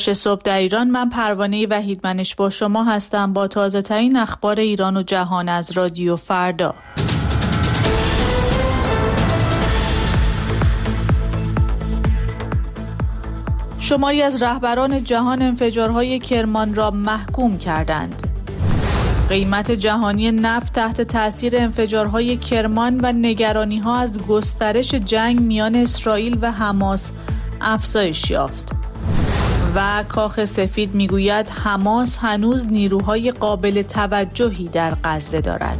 صبح در ایران، من پروانه وحیدمنش با شما هستم با تازه ترین اخبار ایران و جهان از رادیو فردا. شماری از رهبران جهان انفجارهای کرمان را محکوم کردند. قیمت جهانی نفت تحت تاثیر انفجارهای کرمان و نگرانی‌ها از گسترش جنگ میان اسرائیل و حماس افزایش یافت. و کاخ سفید میگوید حماس هنوز نیروهای قابل توجهی در غزه دارد.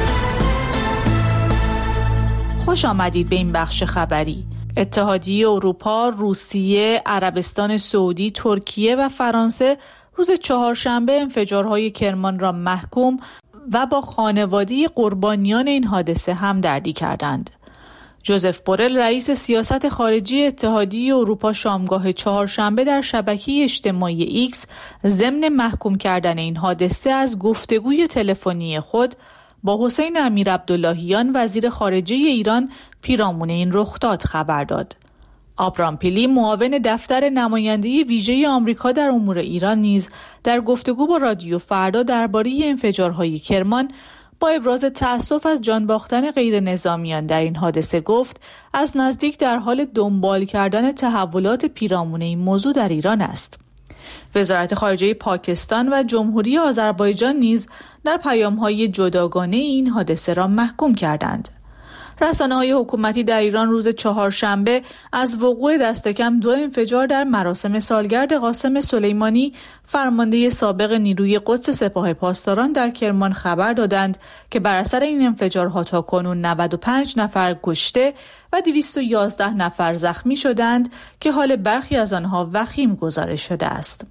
خوش آمدید به این بخش خبری. اتحادیه اروپا، روسیه، عربستان سعودی، ترکیه و فرانسه روز چهارشنبه انفجارهای کرمان را محکوم و با خانواده قربانیان این حادثه همدردی کردند. جوزف بورل رئیس سیاست خارجی اتحادیه اروپا شامگاه چهارشنبه در شبکه اجتماعی ایکس ضمن محکوم کردن این حادثه از گفتگوی تلفنی خود با حسین امیرعبداللهیان وزیر خارجه ایران پیرامون این رخداد خبر داد. آبرام پیلی معاون دفتر نماینده ویژه آمریکا در امور ایران نیز در گفتگو با رادیو فردا درباره انفجارهای کرمان با ابراز تأسف از جان باختن غیر نظامیان در این حادثه گفت از نزدیک در حال دنبال کردن تحولات پیرامون این موضوع در ایران است. وزارت خارجه پاکستان و جمهوری آذربایجان نیز در پیام‌های جداگانه این حادثه را محکوم کردند. رسانه‌های حکومتی در ایران روز چهارشنبه از وقوع دست کم 2 انفجار در مراسم سالگرد قاسم سلیمانی، فرمانده سابق نیروی قدس سپاه پاسداران در کرمان خبر دادند که بر اثر این انفجارها تاکنون 95 نفر کشته و 211 نفر زخمی شدند که حال برخی از آنها وخیم گزارش شده است.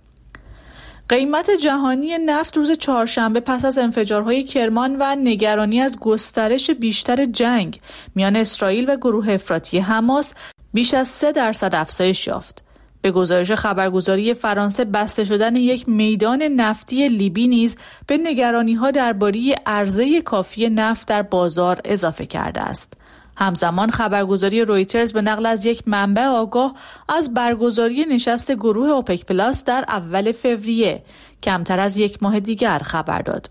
قیمت جهانی نفت روز چهارشنبه پس از انفجارهای کرمان و نگرانی از گسترش بیشتر جنگ میان اسرائیل و گروه افراطی حماس بیش از 3% افزایش یافت. به گزارش خبرگزاری فرانسه بسته شدن یک میدان نفتی لیبی نیز به نگرانی‌ها درباره عرضه کافی نفت در بازار اضافه کرده است. همزمان خبرگزاری رویترز به نقل از یک منبع آگاه از برگزاری نشست گروه اوپک پلاس در اول فوریه کمتر از یک ماه دیگر خبر داد.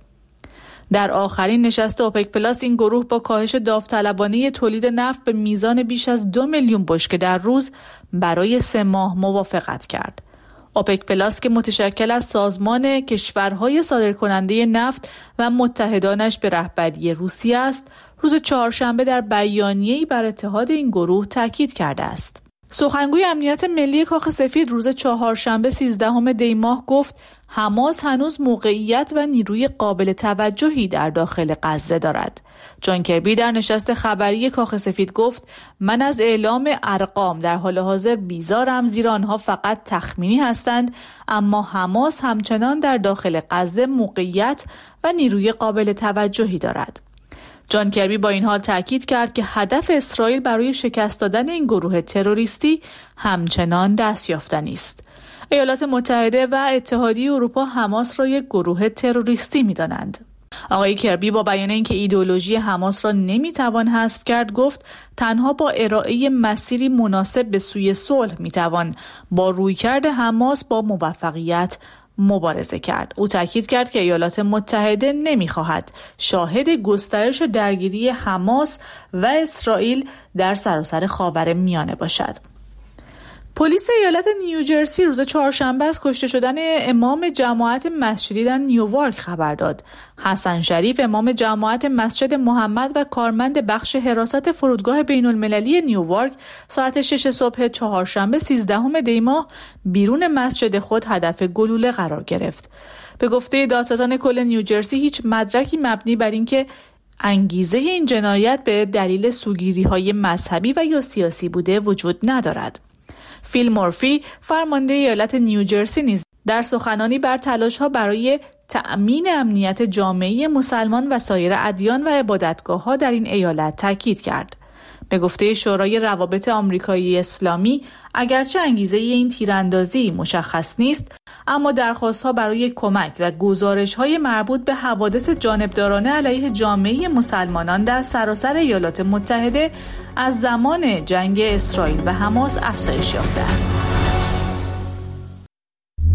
در آخرین نشست اوپک پلاس این گروه با کاهش داوطلبانه تولید نفت به میزان بیش از 2 میلیون بشکه در روز برای 3 ماه موافقت کرد. اوپک پلاس که متشکل از سازمان کشورهای صادرکننده نفت و متحدانش به رهبری روسیه است، روز چهارشنبه در بیانیه‌ای بر اتحاد این گروه تاکید کرده است. سخنگوی امنیت ملی کاخ سفید روز چهارشنبه 13 دی ماه گفت حماس هنوز موقعیت و نیروی قابل توجهی در داخل غزه دارد. جان کربی در نشست خبری کاخ سفید گفت من از اعلام ارقام در حال حاضر بیزارم، زیرا آنها فقط تخمینی هستند، اما حماس همچنان در داخل غزه موقعیت و نیروی قابل توجهی دارد. جان کربی با این حال تاکید کرد که هدف اسرائیل برای شکست دادن این گروه تروریستی همچنان دستیافتنی است. ایالات متحده و اتحادیه اروپا حماس را یک گروه تروریستی می‌دانند. آقای کربی با بیان اینکه ایدئولوژی حماس را نمی‌توان حذف کرد گفت تنها با ارائه مسیری مناسب به سوی صلح می‌توان با رویکرد حماس با موفقیت مبارزه کرد. او تاکید کرد که ایالات متحده نمی‌خواهد شاهد گسترش درگیری حماس و اسرائیل در سراسر خاورمیانه باشد. پلیس ایالت نیوجرسی روز چهارشنبه از کشته شدن امام جماعت مسجدی در نیویورک خبر داد. حسن شریف امام جماعت مسجد محمد و کارمند بخش حراست فرودگاه بین‌المللی نیویورک ساعت 6 صبح چهارشنبه 13 دی ماه بیرون مسجد خود هدف گلوله قرار گرفت. به گفته دادستان کل نیوجرسی هیچ مدرکی مبنی بر اینکه انگیزه این جنایت به دلیل سوگیری‌های مذهبی و یا سیاسی بوده وجود ندارد. فیل مورفی فرمانده ایالت نیوجرسی نیز در سخنانی بر تلاش‌ها برای تأمین امنیت جامعه مسلمان و سایر ادیان و عبادتگاه‌ها در این ایالت تاکید کرد. به گفته شورای روابط آمریکایی اسلامی اگرچه انگیزه این تیراندازی مشخص نیست، اما درخواست‌ها برای کمک و گزارش‌های مربوط به حوادث جانبدارانه علیه جامعه مسلمانان در سراسر ایالات متحده از زمان جنگ اسرائیل و حماس افزایش یافته است.